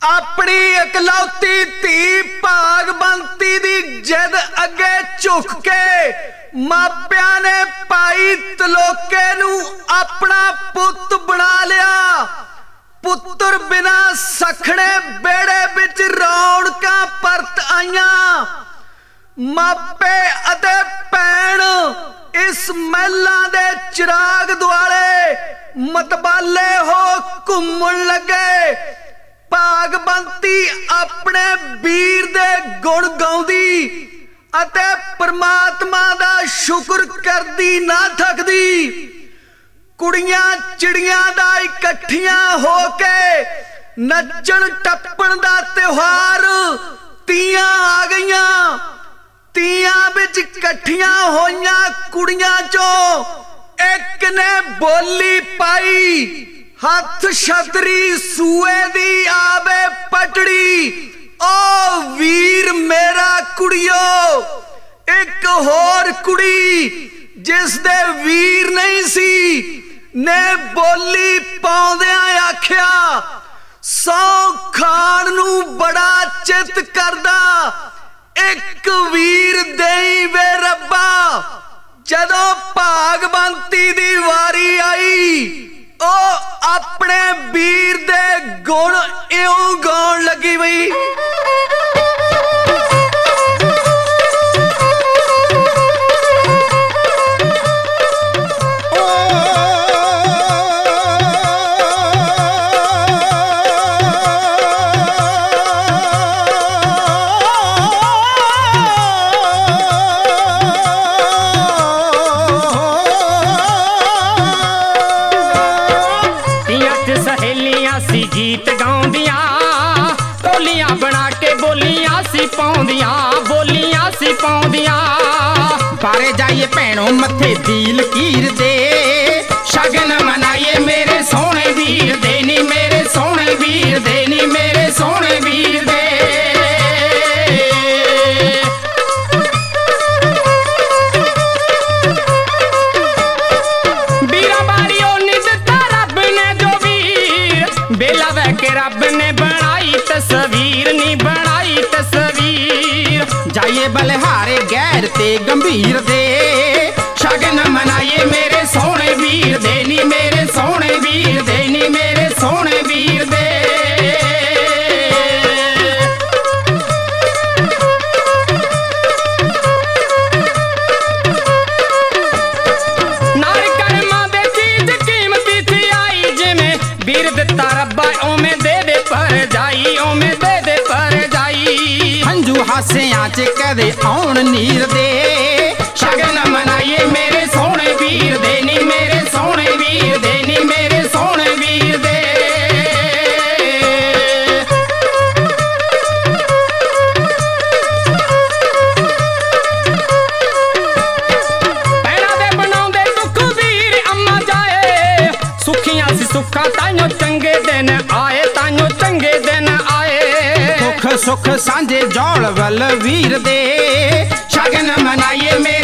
अपनी इकलौती धी भागवंती दी जिद अगे झुक के मापिया ने भाई तलोके नू अपना पुत बना लिया। पुत्र बिना सखणे बेड़े विच रौनकां परत आईयां। मापे अते भैण इस महलां दे चिराग दुआले मतबाले हो घूमण लगे। भागवंती अपने वीर दे गुण गाउंदी अते परमात्मा दा शुक्र करदी ना थकदी। कुड़ियां चिड़ियां दा इकट्ठियां हो के नचण टप्पण दा त्योहार तीयां आ गईयां। तीयां विच इकट्ठियां होईयां कुड़ियां चों एक ने बोली पाई, हथ छतरी सूए दी आवे पटड़ी। ओ वीर मेरा कुड़ियो, एक होर कुड़ी जिस दे वीर नहीं सी ने बोली पाउंदियां आख्या, सौ खान नू बड़ा चित करदा, एक वीर देई वे रब्बा। जदों भागवंती दी वारी आई ओ अपने वीर दे गुण इउं गाउण लगी बई। गीत गाउंदियां टोलियां बना के बोलियां सी पाउंदियां, बोलियां सी पाउंदियां। बारे जाइए भैनों मथे दी लकीर दे, शगन मनाइए मेरे सोहने वीर दे नी, मेरे सोहने वीर दे नी, मेरे सोहने वीर दे। बीरा बारी ओ नी दिता रब ने जो वीर, बेला वह के रब ने बनाई तस्वीर नी, बनाई तस्वीर। जाइए बलिहारे गैर ते गंभीर दे, शगन मनाइए मेरे सोहने वीर दे नी, मेरे सोहने वीर दे नी, मेरे सोहने वीर दे। नार कर्मां दे चीज कीमती थी आई, जिवें वीर दिता रब्बा ओवें दे दे पर जाई, ओवें दे दे पर जाई। हंजू हासियां च कदे आउण नीर दे, शगन मनाइए मेरे सोहने वीर दे नी, मेरे सोहने वीर दे नी, मेरे सोहने वीर दे। भैणां दे बनाउंदे दुख वीर अम्मा जाए, सुखियां सी सुखा ताइयों चंगे दिन आए, ताइयों चंगे दिन आए। दुख सुख सांझे जौल वल वीर दे, शगन मनाइए